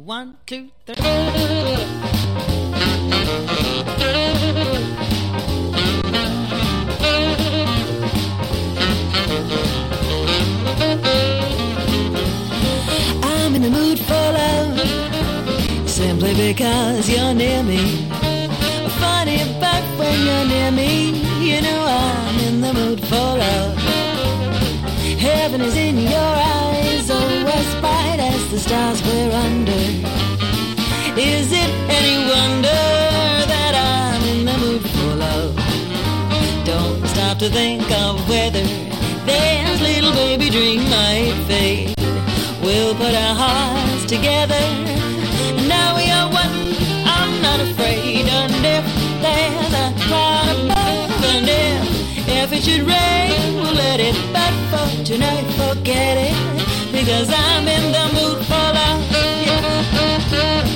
1, 2, 3. I'm in the mood for love, simply because you're near me. Funny about when you're near me, you know I'm in the mood for love. Heaven is in your eyes, oh, as bright as the stars we're under. Is it any wonder that I'm in the mood for love? Don't stop to think of whether this little baby dream might fade. We'll put our hearts together, and now we are one. I'm not afraid, and if there's a cloud above, and if it should rain, we'll let it. But for tonight, forget it, because I'm in the mood for love. Yeah.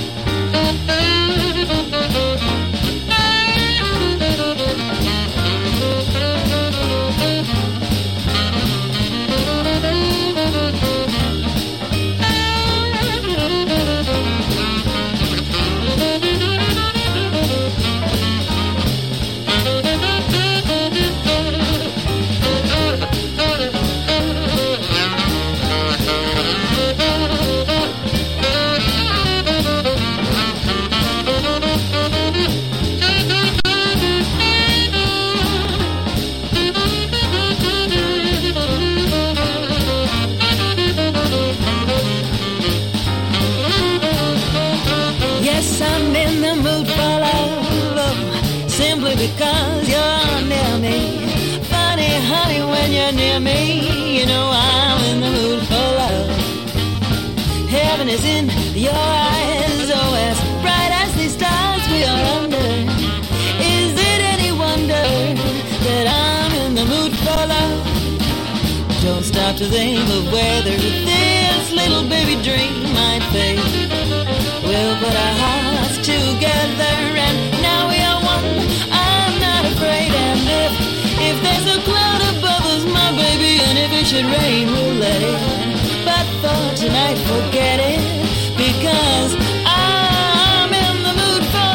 Because you're near me. Funny, honey, when you're near me, you know I'm in the mood for love. Heaven is in your eyes, oh, as bright as these stars we are under. Is it any wonder that I'm in the mood for love? Don't stop to think of whether this little baby dream might fade. We'll put our hearts together, and now we are one. Afraid, and if there's a cloud above us, my baby, and if it should rain, we'll let it. But for tonight, forget it, because I'm in the mood for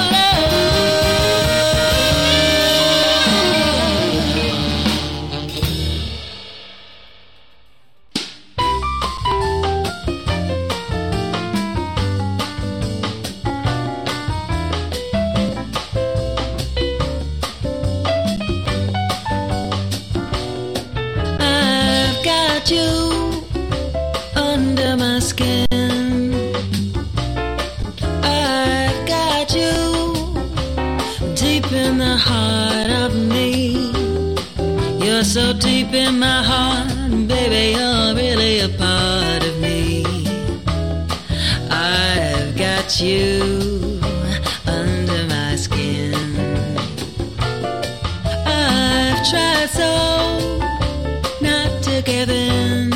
you under my skin. I've got you deep in the heart of me. You're so deep in my heart, baby, you're really a part of me. I've got you under my skin. I've tried so not to give in.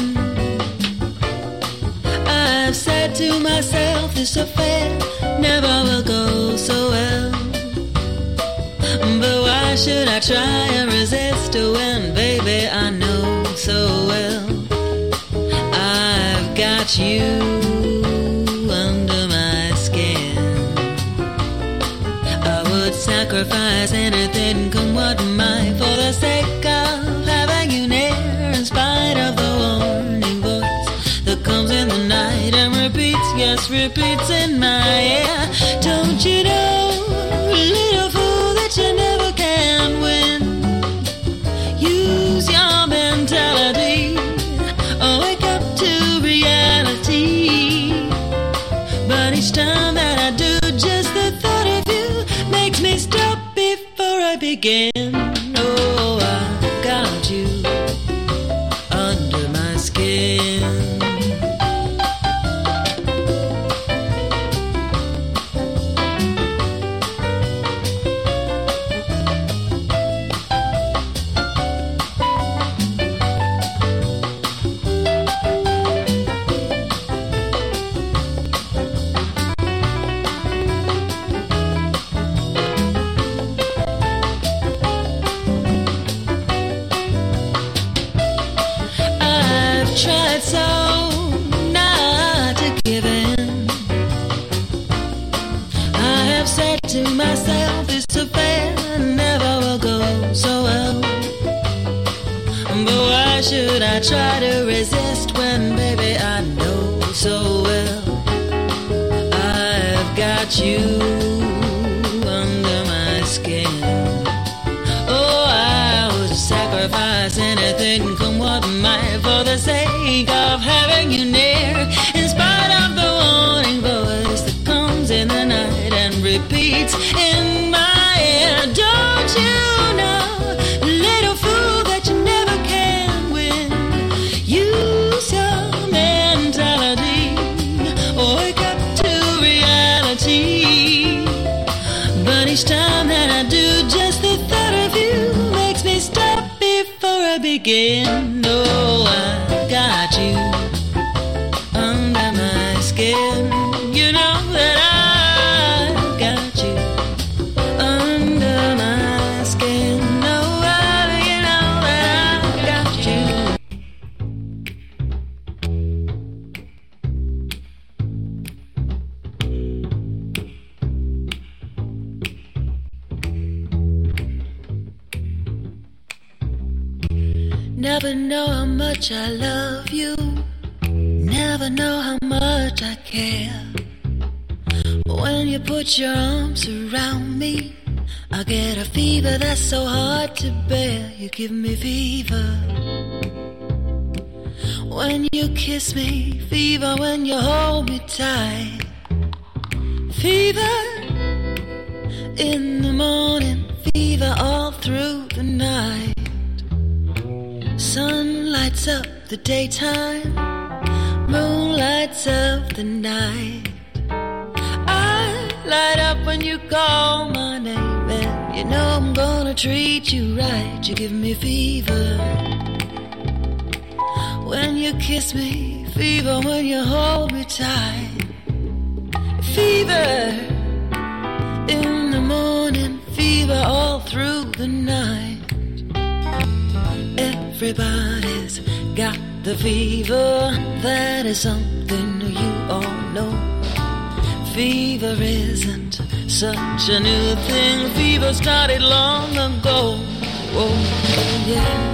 I've said to myself, this affair never will go so well. But why should I try and resist when, baby, I know so well I've got you under my skin. I would sacrifice anything, come what might, for the sake of having you near. In spite of the warning voice that comes in the night and repeats, yes, repeats in my ear. Don't you know, little fool, that you never can win? Use your mentality, wake up to reality. But each time that I do, just the thought of you makes me stop before I begin. Oh, I got you under my skin. to myself, this affair never will go so well. But why should I try to resist when, baby, I know so well I've got you under my skin. Oh, I would sacrifice anything, come what might, for the sake of having you near. In spite of the warning voice that comes in the night and repeats in my ear, don't you know, little fool, that you never can win. Use your mentality, or wake up to reality. But each time that I do, just the thought of you makes me stop before I begin. Oh, I got you under my skin. You know that I've got you under my skin. Oh, you know that I've got you. Never know how much I love you. Never know how much I care. When you put your arms around me, I get a fever that's so hard to bear. You give me fever when you kiss me, fever when you hold me tight, fever in the morning, fever all through the night. Sun lights up the daytime, moon lights up the night. I light up when you call my name, and you know I'm gonna treat you right. You give me fever when you kiss me, fever when you hold me tight, fever in the morning, fever all through the night. Everybody's got the fever, that is something you all know. Fever isn't such a new thing, fever started long ago. Oh, yes.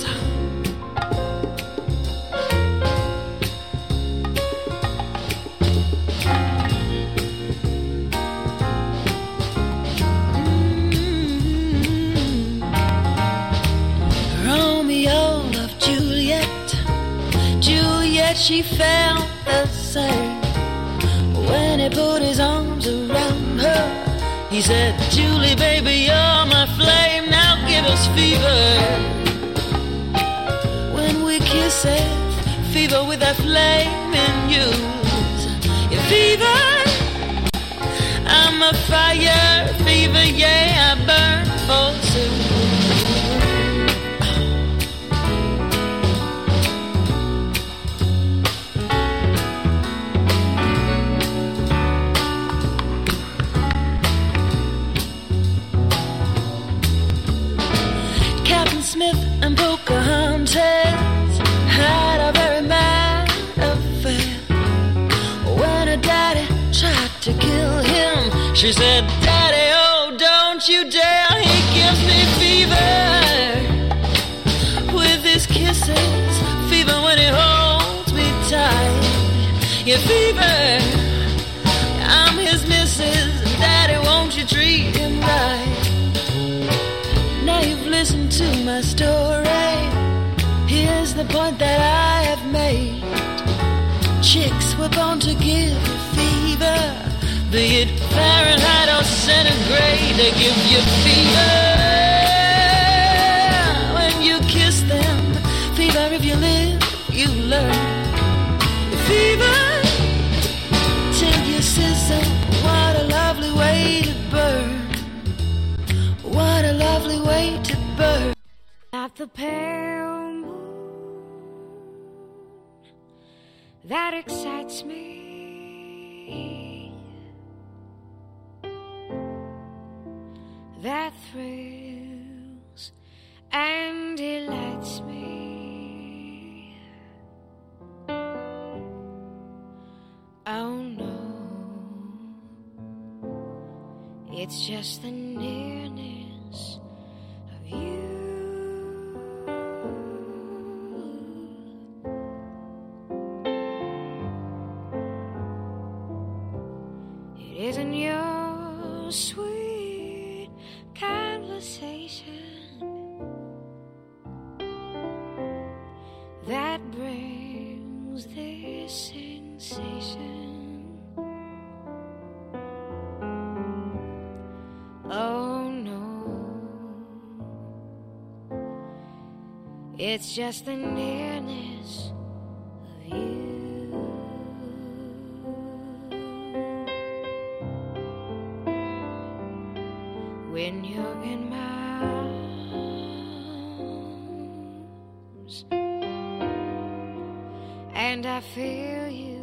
She felt the same when he put his arms around her. He said, Julie, baby, you're my flame, now give us fever. When we kiss it, fever with that flame in you. Yeah, fever, I'm a fire, fever, yeah, I burn for soon. Smith and Pocahontas had a very mad affair. When her daddy tried to kill him, she said, Daddy, oh, don't you dare. He gives me fever with his kisses, fever when he holds me tight. Yeah, fever, I'm his missus. Daddy, won't you treat him right? Now you've listened to my story. Here's the point that I have made. Chicks were born to give you fever, be it Fahrenheit or centigrade. They give you fever when you kiss them. Fever if you live, you learn. Fever till you sizzle. What a lovely way to burn. What a lovely way to burn. At the pale moon that excites me, that thrills and delights me. Oh no, It's just the nearness of you. It isn't your sweet conversation that brings this sensation. Oh no, it's just the nearness of you. When you're in my arms and I feel you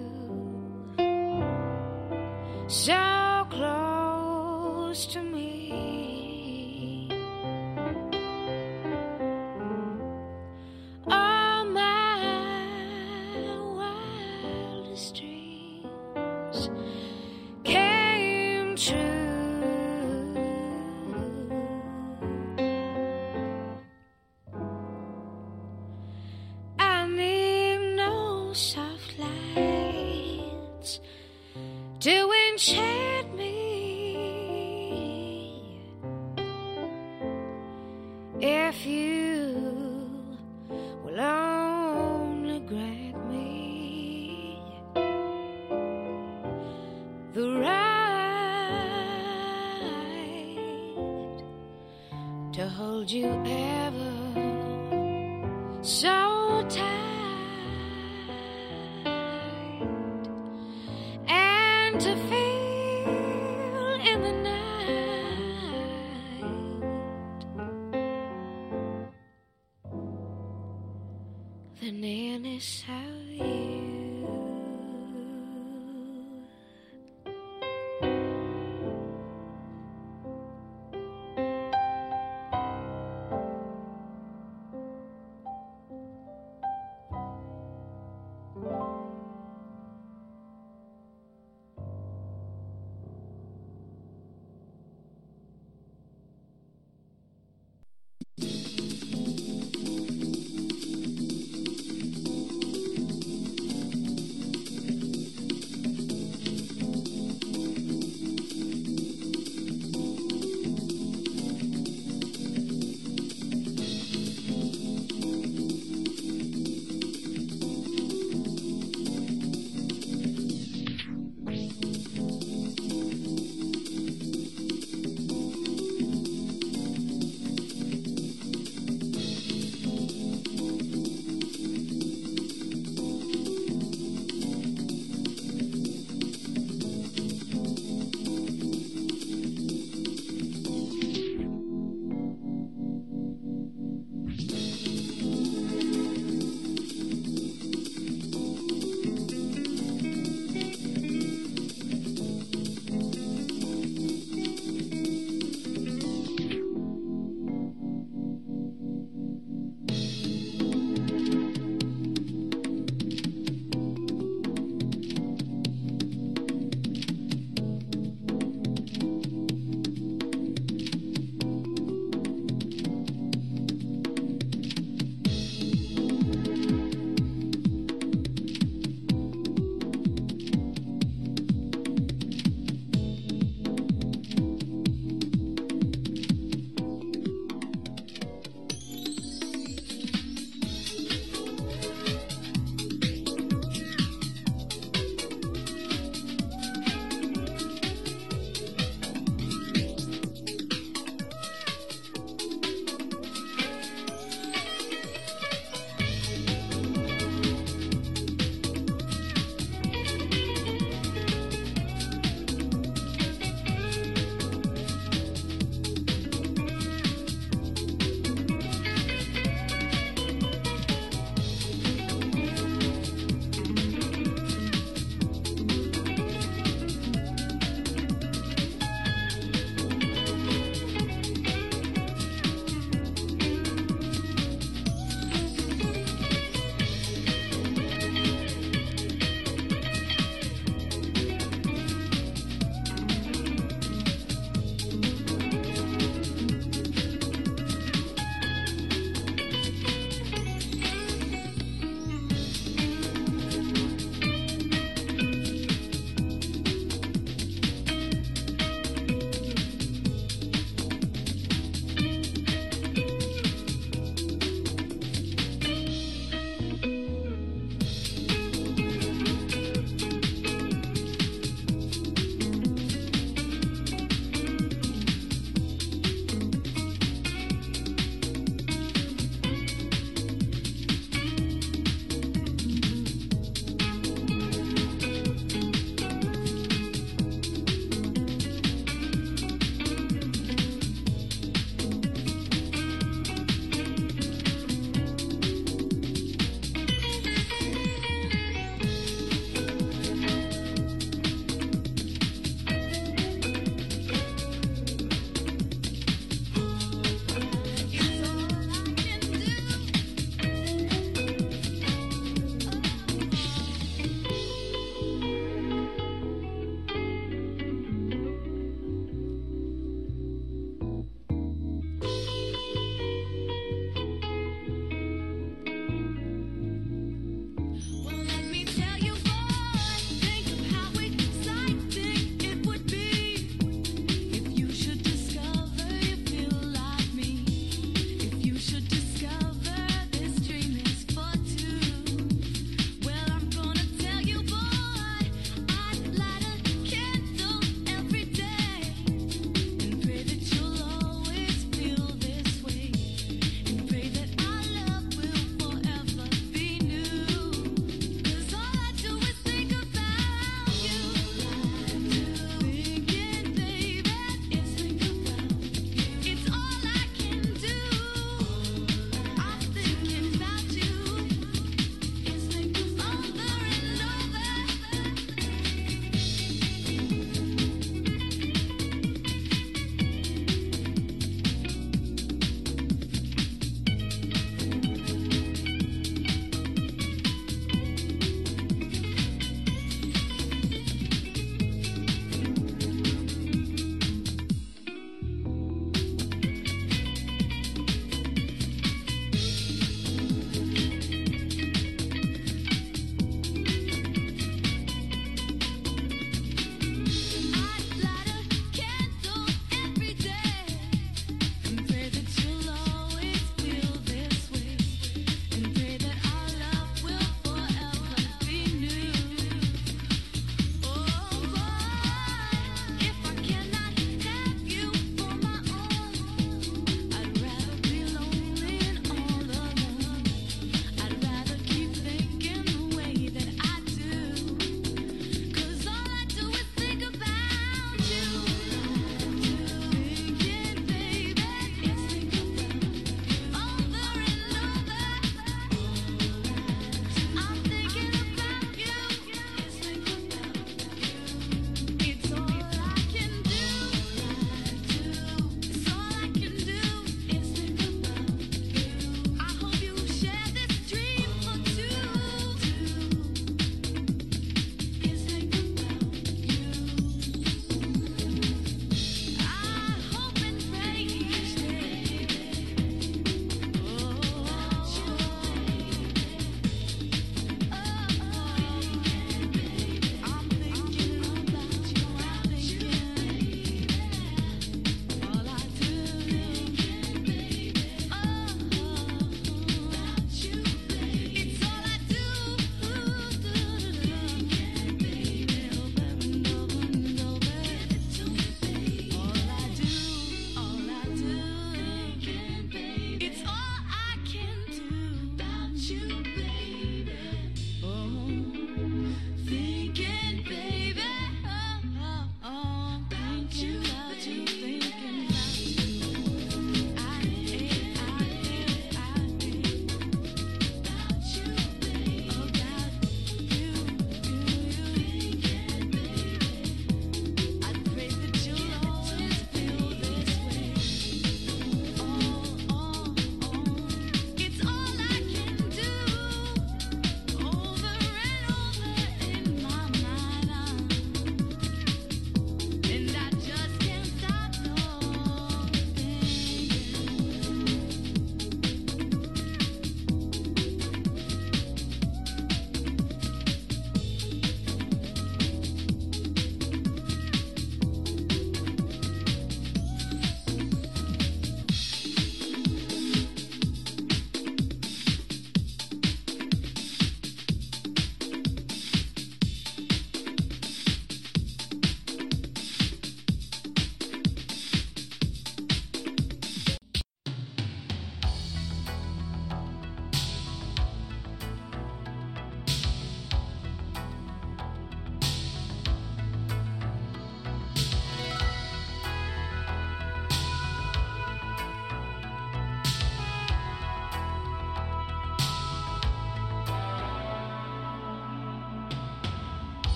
so close to me, all my wildest dreams came true. I need no soft lights to enchant me. If you will only grant me the right to hold you ever so tight and to feel in the night the nearness of you.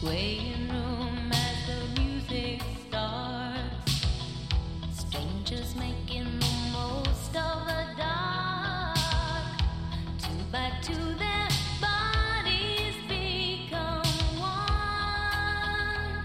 swaying room as the music starts. Strangers making the most of the dark. Two by two their bodies become one.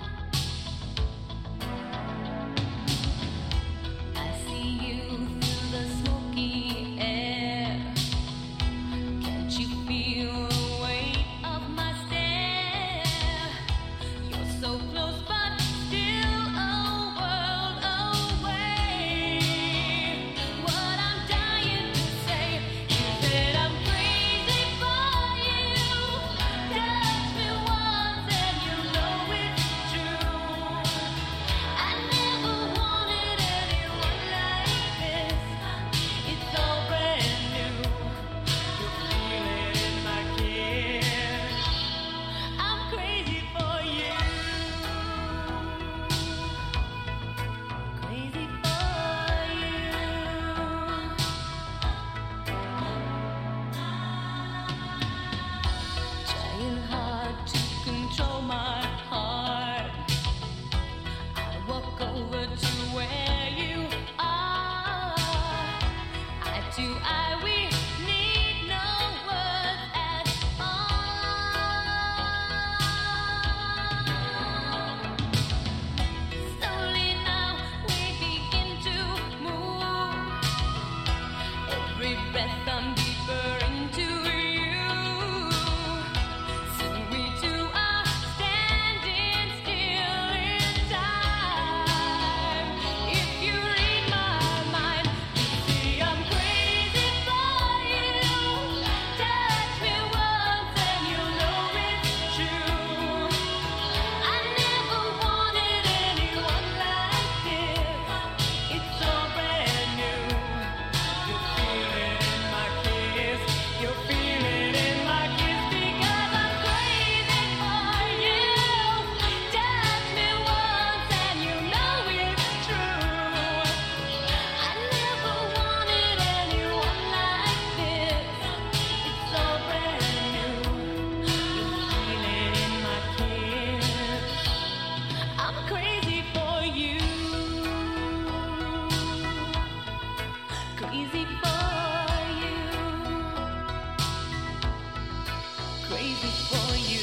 I see you through the smoky air. Can't you feel the weight of my stare? You're so close but still a world away. What I'm dying to say is that I'm crazy for you. Touch me once and you know it's true. I never wanted anyone like this. It's all brand new. You feel it in my kiss. I'm crazy for you. Crazy for you. Trying hard to control my heart. I walk over to where you are. Eye to eye, we need no words at all. Slowly now we begin to move. Every breath I'm deeper into you. Soon we two are standing still in time. If you read my mind, you see I'm crazy for you. Touch me once and you know it's true. I never wanted anyone like this. It's all brand new. You feel it in my kiss. You feel it in my kiss because I'm crazy for you. Touch me once and you know it's true. I never wanted anyone like this. It's all brand new. You feel it in my kiss. I'm crazy for you. Crazy for you. Crazy for you.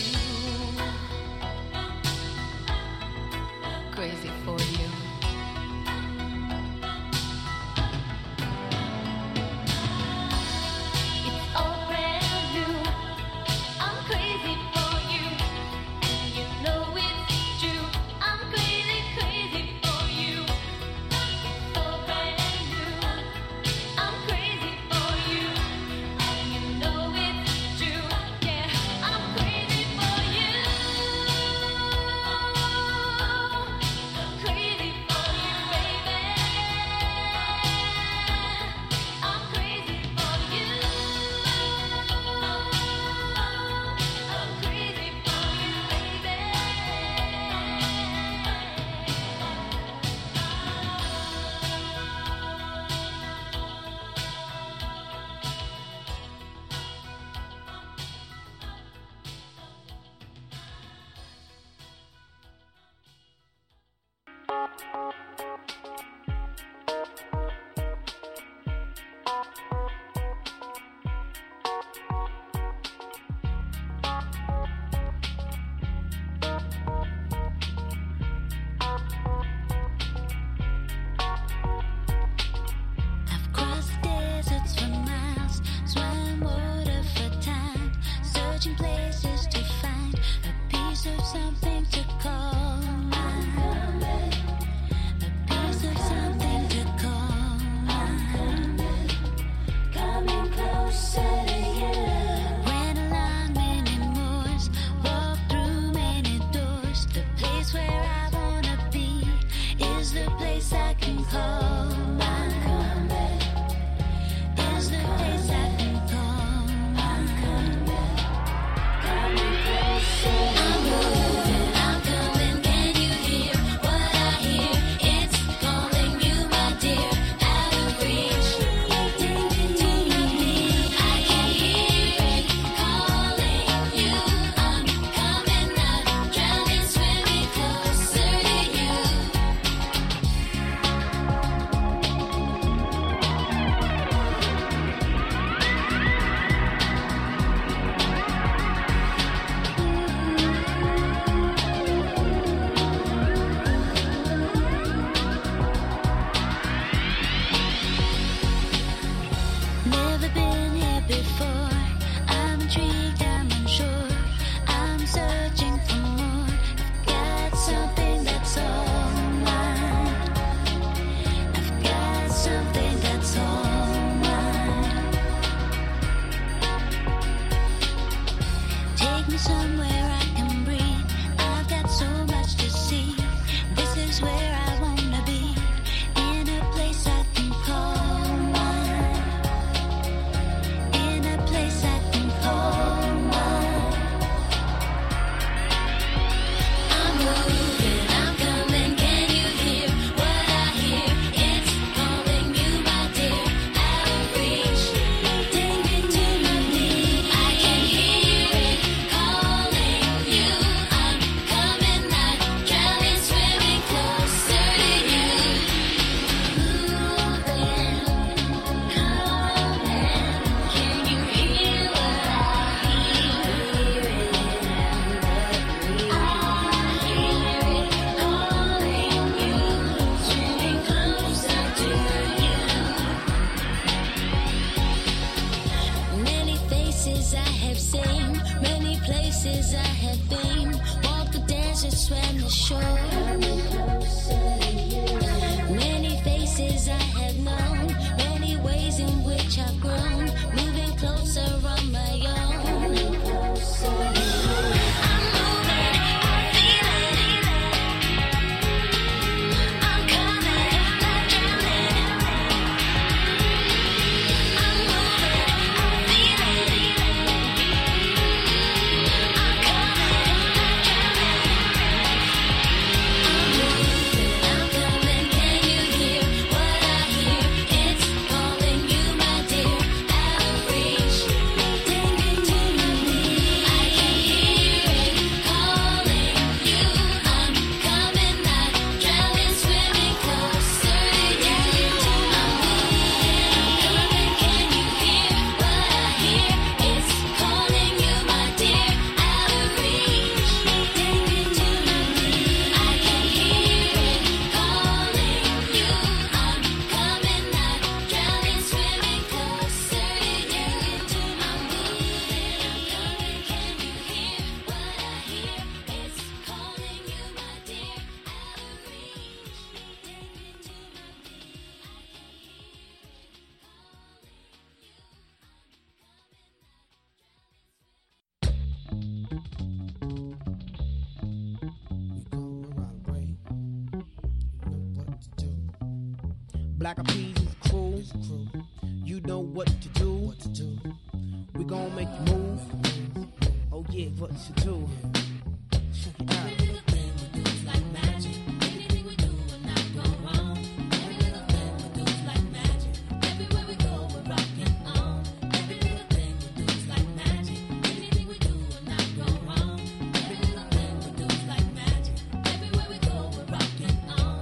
Crazy for you. It's all brand new. I'm crazy for you, and you know it's true. I'm crazy, crazy for you. It's all brand new. I'm crazy for you, and you know it's true. Yeah, I'm crazy for you. Crazy for you, baby. I'm crazy for you. I'm crazy for you, baby. I've crossed deserts for miles, swam water for time, searching places to find a piece of something to call mine. Black Eyed Peas is a crew. You know what to do. We gon' make you move. Oh yeah, what you do? Check it out. Every little thing we do is like magic. Anything we do will not go wrong. Every little thing we do is like magic. Everywhere we go, we're rocking on. Every little thing we do is like magic. Anything we do will not go wrong. Every little thing we do is like magic. Everywhere we go, we're rocking on.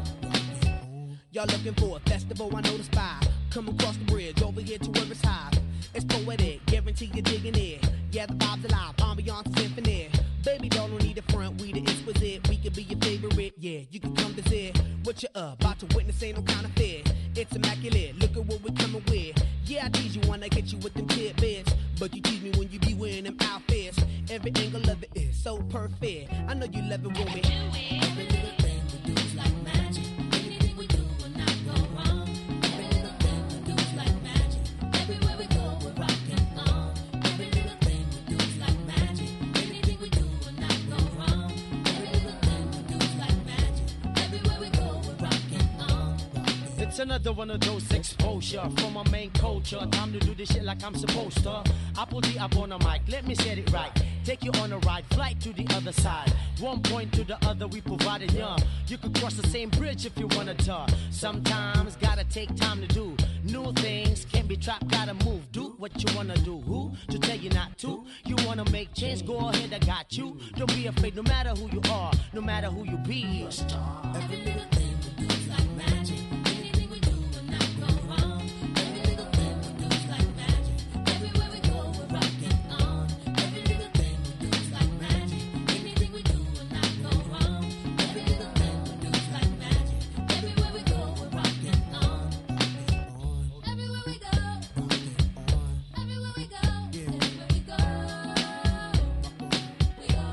Y'all looking for a festival? I know the spot. Come across the bridge, over here to where it's high. It's poetic, guarantee you're digging it. Yeah, the vibe's alive, ambiance symphony. Baby doll, don't need a front, we the exquisite. We could be your favorite, yeah, you can come visit. What you up, about to witness ain't no counterfeit. It's immaculate, look at what we're coming with. Yeah, I tease you when I get you with them tidbits. But you tease me when you be wearing them outfits. Every angle of it is so perfect. I know you love it, woman. Every little thing we do is like magic. Anything we do will not go wrong. Every little thing we do is like magic. Everywhere we go, we're rocking on. Every little thing we do is like magic. Anything we do will not go wrong. Every little thing we do is like magic. Everywhere we go, we're rocking on. It's another one of those exposure from my main culture. Time to do this shit like I'm supposed to. I put the up on the mic, let me set it right. Take you on a ride, flight to the other side. One point to the other, we provided ya. You could cross the same bridge if you wanted to. Sometimes gotta take time to do new things. Can't be trapped, gotta move. Do what you wanna do. Who to tell you not to? You wanna make change? Go ahead, I got you. Don't be afraid, no matter who you are, no matter who you be. You're a star. Every little thing we do is like magic. Anything we do will not go wrong. Every little thing we do is like magic. Everywhere we go, we're rocking on. Every little thing we do is like magic. Anything we do will not go wrong. Every little thing we do is like magic. Everywhere we go, we're rocking on. Everywhere we go, everywhere we go, everywhere we go, we go.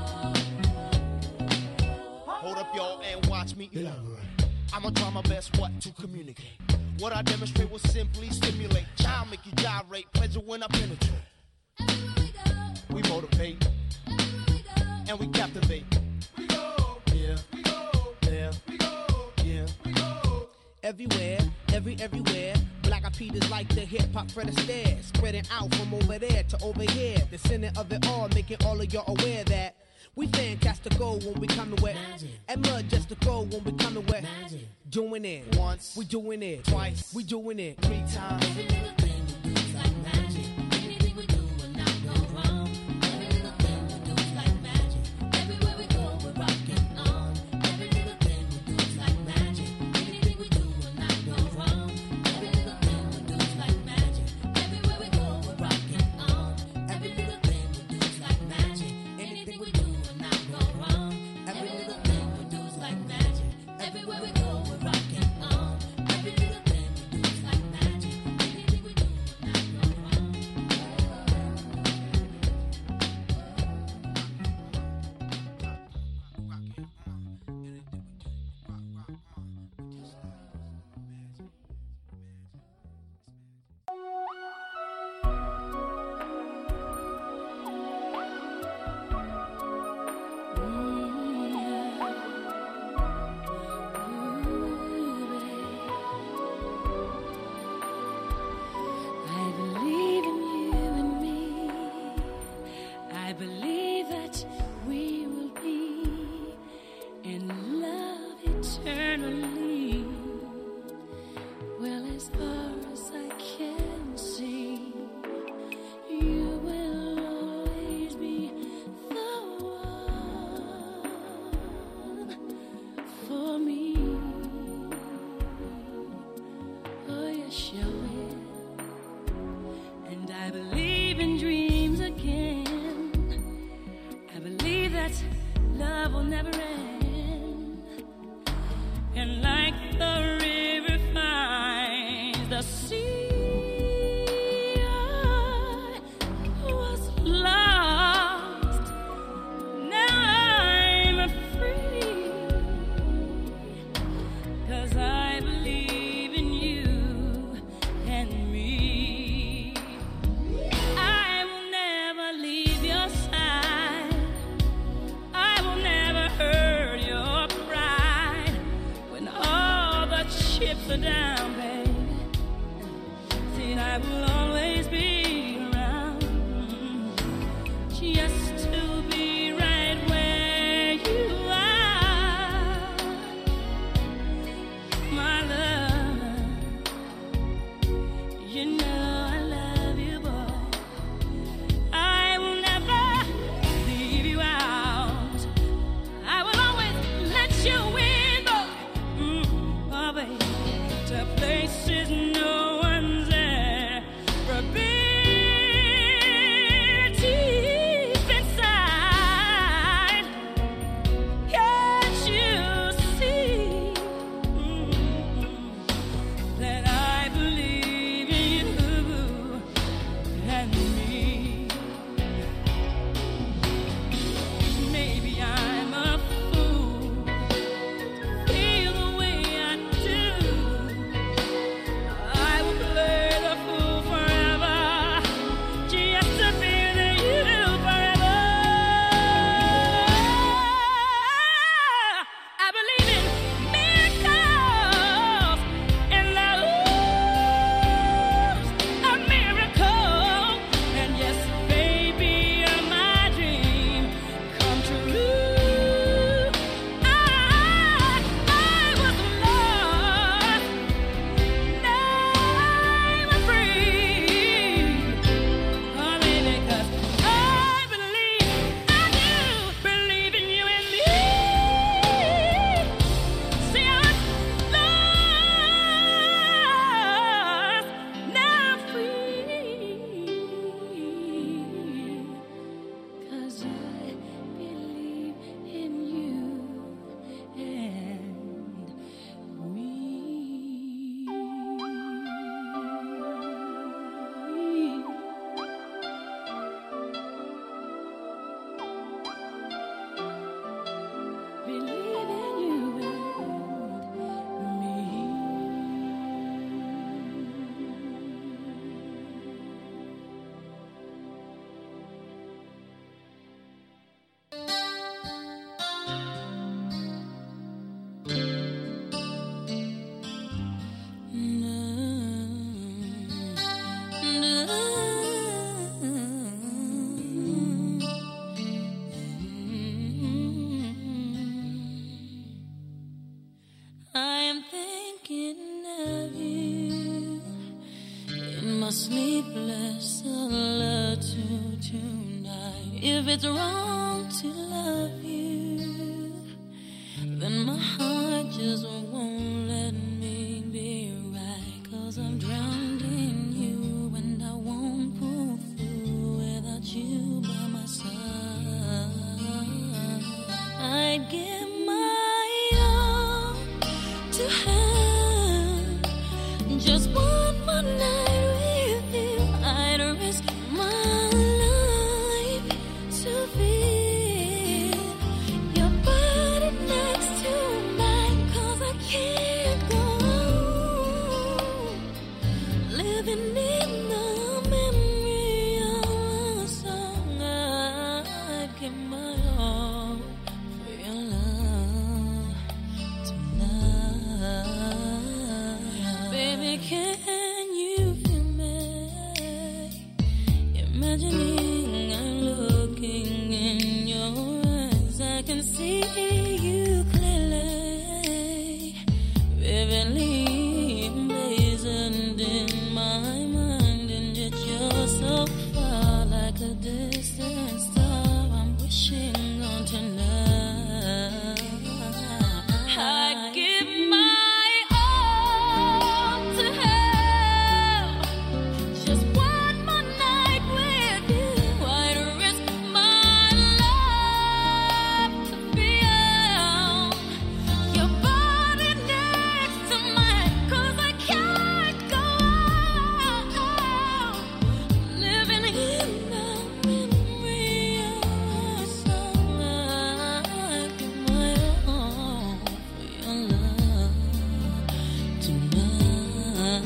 Hold up, y'all, and watch me elaborate. I'ma try my best what to communicate. What I demonstrate will simply stimulate. Child make you gyrate, pleasure when I penetrate. Everywhere we go, We motivate everywhere we go, and we captivate. We go, yeah, we go, yeah, we go, yeah, we go. Everywhere, everywhere. Black Eyed Peas is like the hip-hop Fred Astaire. Spreading out from over there to over here. The center of it all, making all of y'all aware that we fantastical when we coming with and mud just to go when we coming with doing it Once, we doing it twice, we doing it 3 times. every little thing we do is like magic. Anything we do will not go wrong. Every little thing we do is like magic. Everywhere we go, we're rocking on. Every little thing we do is like magic. Anything we do will not go wrong. Every little thing we do is like magic. Everywhere we go, we're rocking on. Every little thing we do is like magic. Anything we do will not go wrong. Every little thing we do is like magic. Everywhere we go, we're rocking on. Every little thing we do is like magic. Anything we do will not go wrong. I believe in you and me. I believe that we will be in love eternally. Well, as far as I can see, you will always be the one for me. Oh, yes, you will. And I believe in dreams again. I believe that love will never end. And like the river finds the sea, I was lost. Now I'm free. 'Cause I believe in you and me. I will never leave your side. I will never hurt your pride. When all the chips are down, babe, I am thinking of you in my sleepless solitude tonight. If it's wrong to love you, then my heart just won't let me be right. 'Cause I'm drowned in you and I won't pull through without you by my side. I'd give my all to have just one more night with you. I'd risk my life to feel your body next to mine. 'Cause I can't go on living in the memory of a song. I'd give my all for your love tonight. Baby, can you feel me? Imagining I'm looking in your eyes. I can see you clearly, vividly emblazoned in my mind. And yet you're so far, like a distant star I'm wishing on tonight. I'd give my all to have just one more night with you. I'd risk my life to feel your body next to mine. 'Cause I can't go on living in the memory of a song. I'd give my all for your love tonight.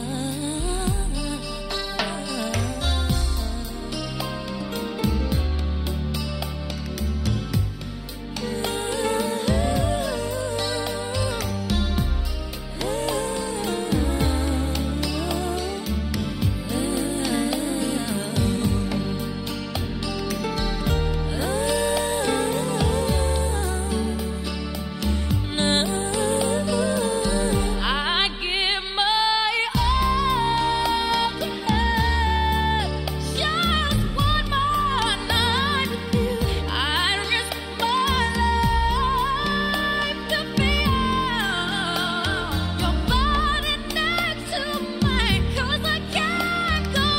I give my all to have just one more night with you. I'd risk my life to feel your body next to mine. 'Cause I can't go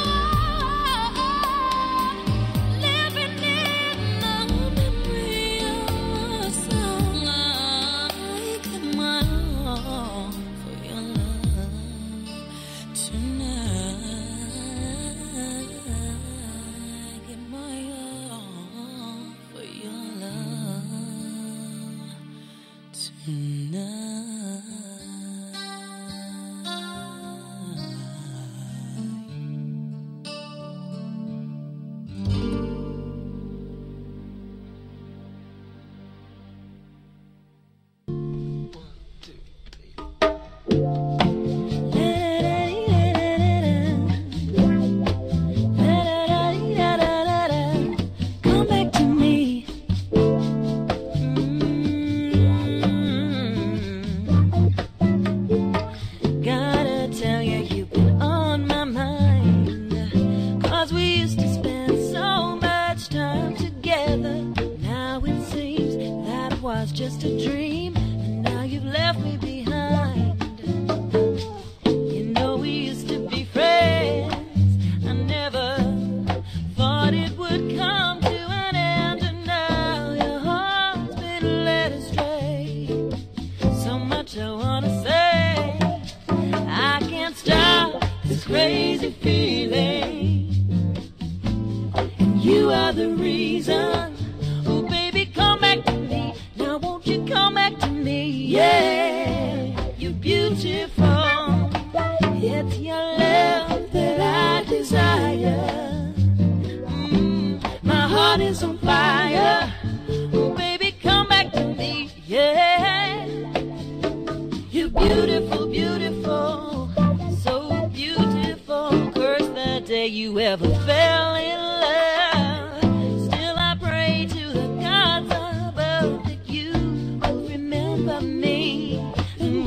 on living in the memory of a song. I give my all for your love tonight. I give my all for your love tonight. Come back to me. Gotta tell you, you've been on my mind. 'Cause we used to spend so much time together. Now it seems that was just a dream, and now you've left me behind. You know we used to be friends. I never thought it would come to an end, and now your heart's been led astray. So much I wanna say, I can't stop this crazy feeling. And you are the reason. Oh baby, come back to me. Now won't you come back to me? Yeah, you're beautiful. It's your love that I desire. My heart is on fire. Oh baby, come back to me. Yeah, you're beautiful, beautiful, so beautiful. Curse the day you ever fell in love. Still I pray to the gods above that you will remember me. And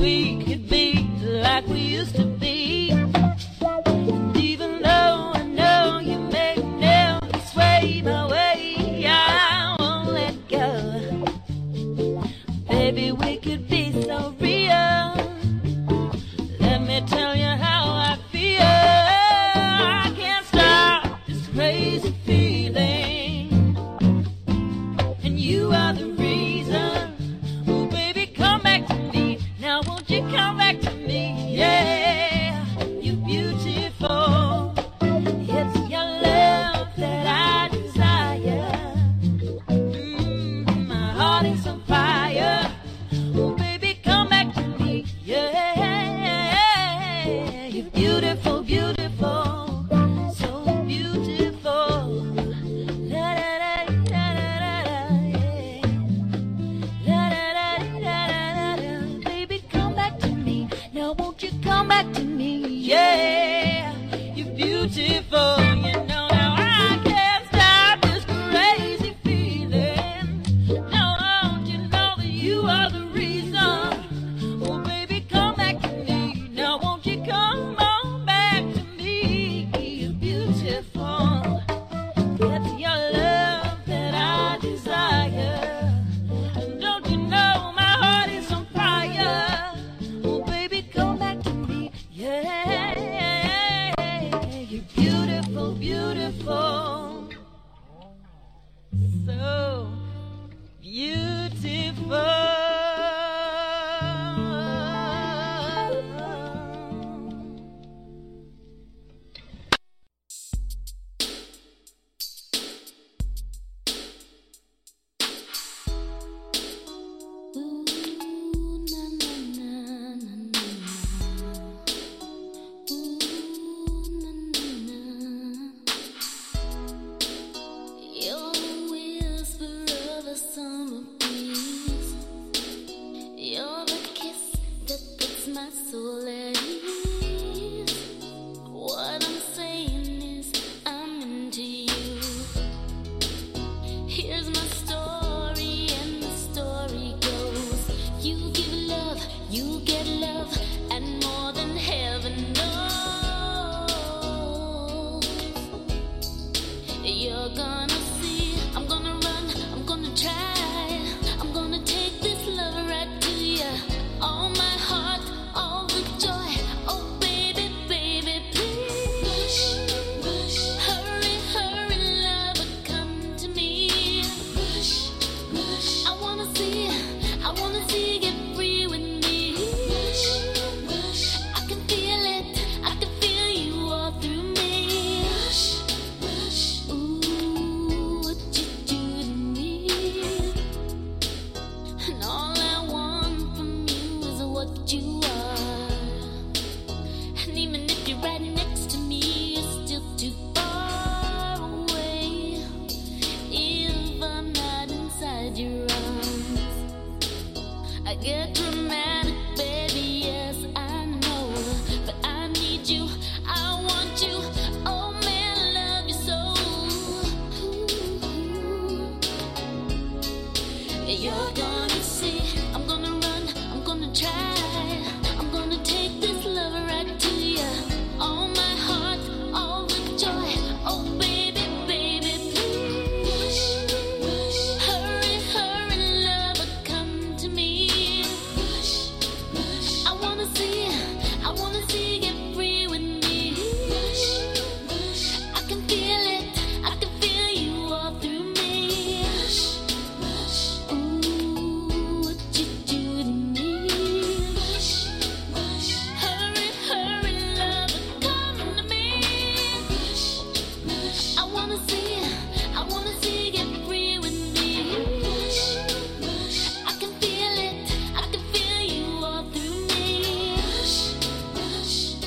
Yeah, you're beautiful. You know now I can't stop this crazy feeling. Now don't you know that you are the reason? Oh baby, come back to me. Now won't you come on back to me? You're beautiful. It's your love that I desire. And don't you know my heart is on fire? Oh baby, come back to me. Yeah, you're beautiful, beautiful. So beautiful. You're the whisper of a summer breeze. You're the kiss that puts my soul at ease. What I'm saying is I'm into you. Here's my story and the story goes. You give love, you get love, and more than heaven knows. You're gonna see, I'm gonna run, I'm gonna try. I'm gonna take this love right to you. All my heart, all the joy. Oh baby, baby, please. Hurry, hurry, lover, come to me. I wanna see you get free with me. I can feel it, I can feel you all through me. Ooh, what you do to me. And all I want from you is what you are. And even if you're right next to me, you're still too far away. If I'm not inside your arms, I get dramatic, baby, yes, I know. But I need you, I want you. Oh man, I love you so. You're gonna see, I'm gonna run, I'm gonna try. I'm gonna take this love right to you. All my heart, all the joy. Oh baby, baby, please. Hurry, hurry, lover, come to me. I wanna see you get free with me. I can feel it, I can feel you all through me. Ooh, what you do to me. Hurry, hurry, lover, come to me. I wanna see you get free with me. I can feel it, I can feel you all through me.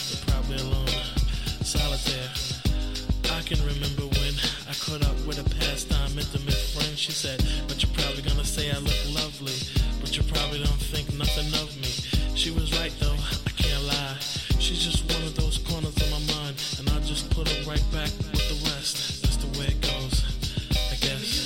but probably alone, solitaire. I can remember when I caught up with a pastime intimate friend. She said, but you're probably gonna say I look lovely, but you probably don't think nothing of me. She was right though, I can't lie. She's just one of those corners of my mind, and I'll just put her right back with the rest. That's the way it goes, I guess.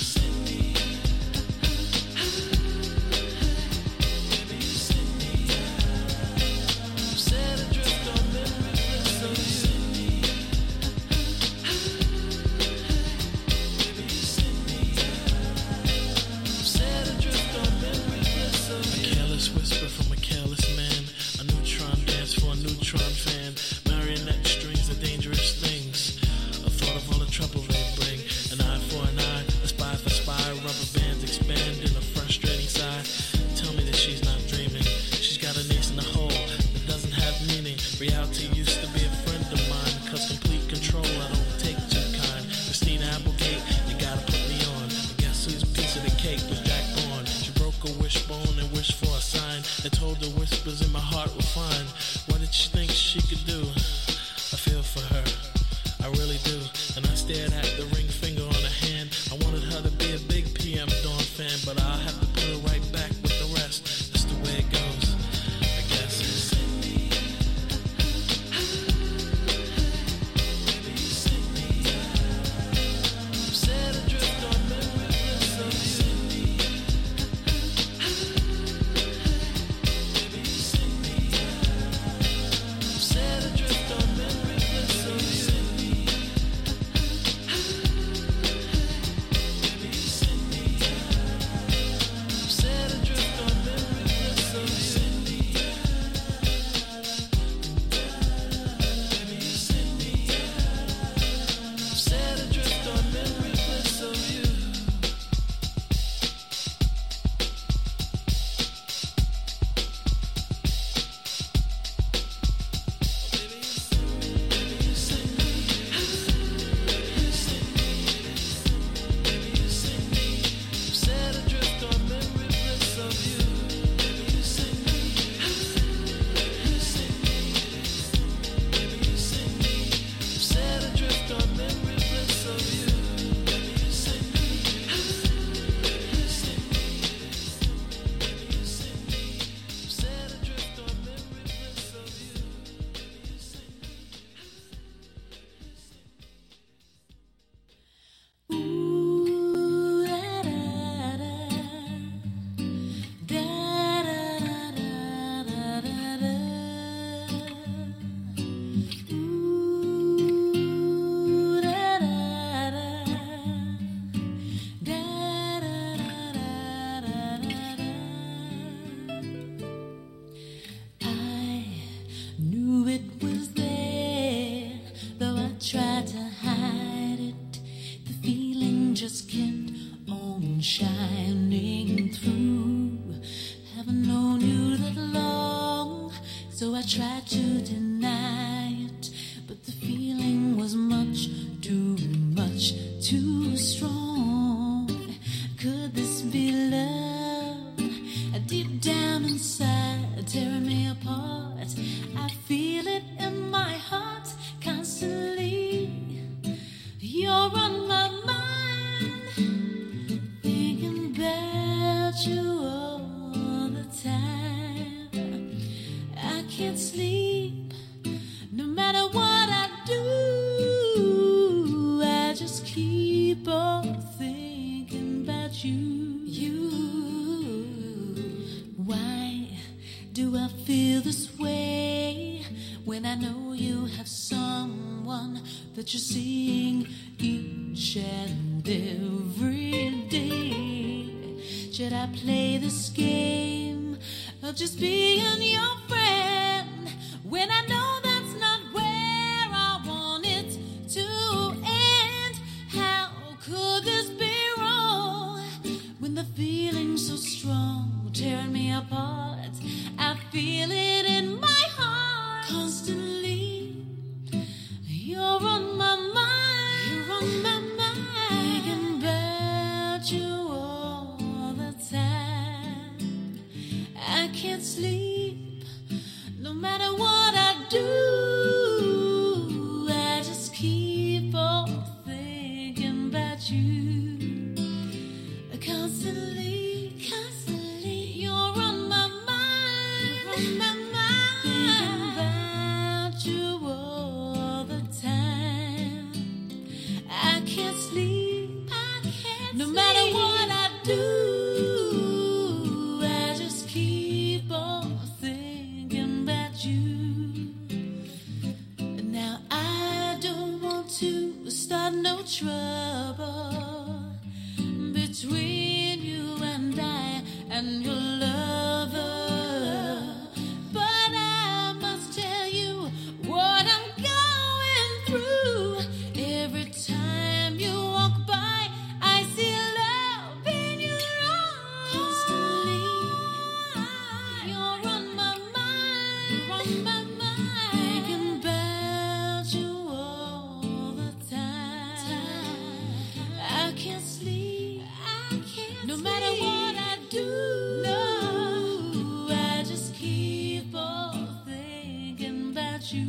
Whisper from a careless man, a neutron dance for a neutron fan. Marionette strings are dangerous things. A thought of all the trouble they bring. An eye for an eye, a spy for spy. Rubber bands expand in a frustrating sigh. Tell me that she's not dreaming. She's got an ace in the hole that doesn't have meaning. Reality used to be a friend of mine, cause complete control I don't take too kind. Christina Applegate, you gotta put me on. But guess whose piece of the cake was Jack Bourne? She broke a wishbone and wished for a sign that told the whispers in my heart were fine. What did she think she could do? I feel for her, I really do. And I stared at the ring finger on her hand. I wanted her to be a big PM Dawn fan, but I'll have to put her right back with the rest. That's the way it goes, I guess. Set adrift on memories of you. Set adrift on memories of you. Set adrift on memories of you. Set adrift on memories of you. Set adrift on memories of you. Set adrift on memories of you. Set adrift on memories of you. Ooh, da da da, da da da da da da. Ooh, da da da, da da da da da. I knew it was there, though I tried to hide it. The feeling just kept on shining through. Haven't known you that long, so I tried to deny it. But the feeling was much, too strong. Could this be love? Deep down inside, tearing me apart. I feel it in my heart constantly. You're on my mind, thinking about you all the time. I can't sleep, no matter what I do. I just keep on thinking about you. Why do I feel this way when I know you have someone that you're seeing each and every day? Should I play this game of just being your friend when I know that's not where I want it to end? How could this be wrong when the feeling's so strong, tearing me apart? I feel it in my heart constantly. You're on my mind, you're on my mind, thinking about you all the time. I can't sleep, trouble between you and I and your lover. But I must tell you what I'm going through. Every time you walk by, I see love in your eyes. Constantly, you're on my mind. You're on my mind. Thinking about you all the time. I can't sleep. No matter what I do, no, I just keep on thinking about you.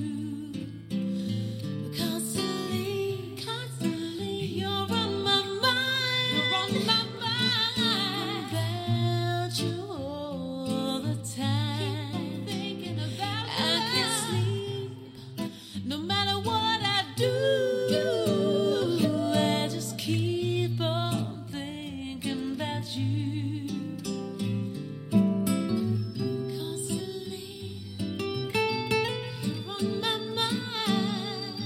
Constantly, you're on my mind. You're on my mind. About you all the time. Thinking about I can't sleep. No matter what I do, I just keep on thinking about you. Constantly, you're on my mind.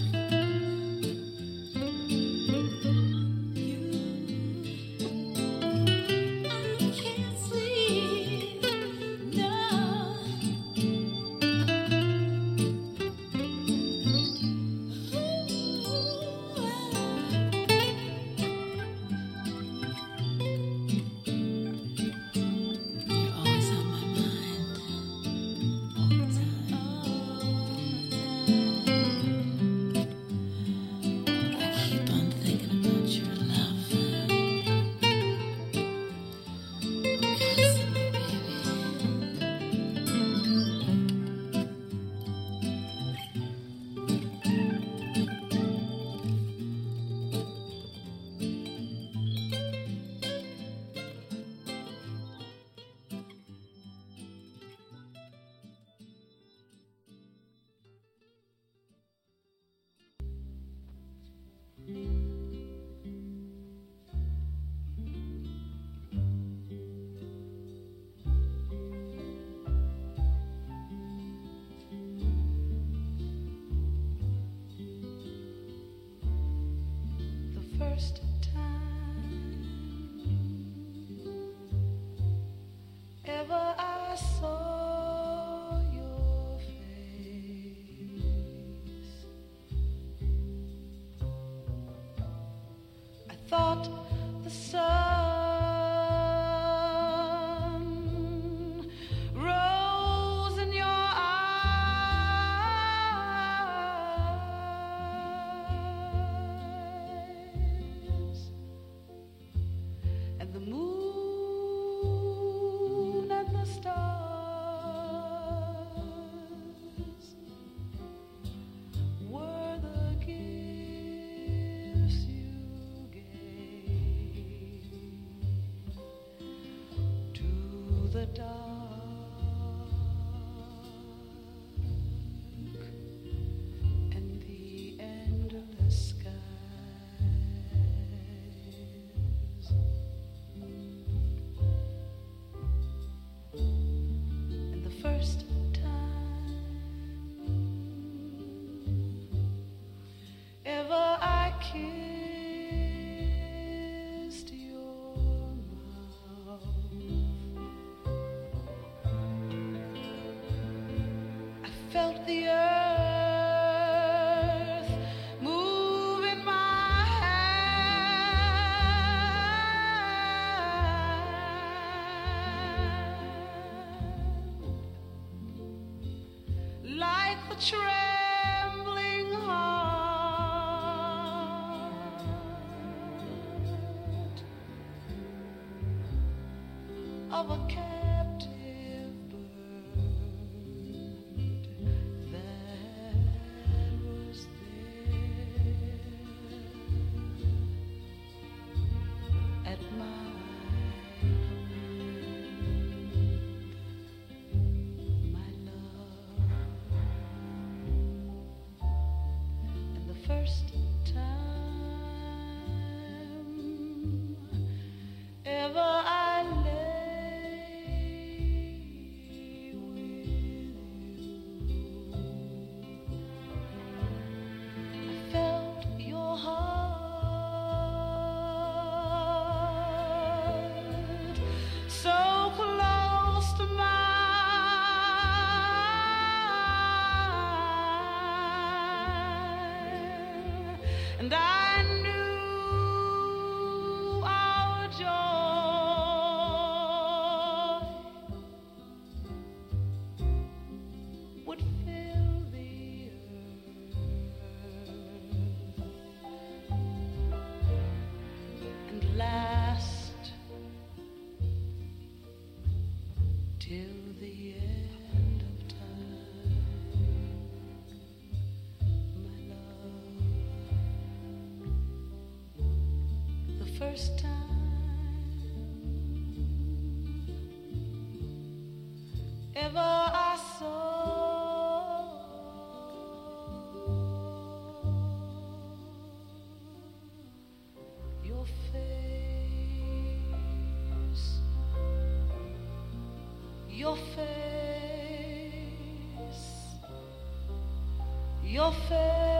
I can't sleep. No. You're always on my mind, all the time. I keep on thinking about your love, constantly, baby. The first time ever I saw your face, I thought the sun rose in your eyes, and the moon and the stars were the gifts you gave to the dark and the endless skies. And the first time ever I kissed your mouth, I felt the earth move in my hand, like the trembling heart of a captive bird that was there at my command, my love. And the first time ever I lay with you, I felt your heart and I knew our joy would fill the earth and last till the end of time, my love. The first time ever I saw your face, your face, your face.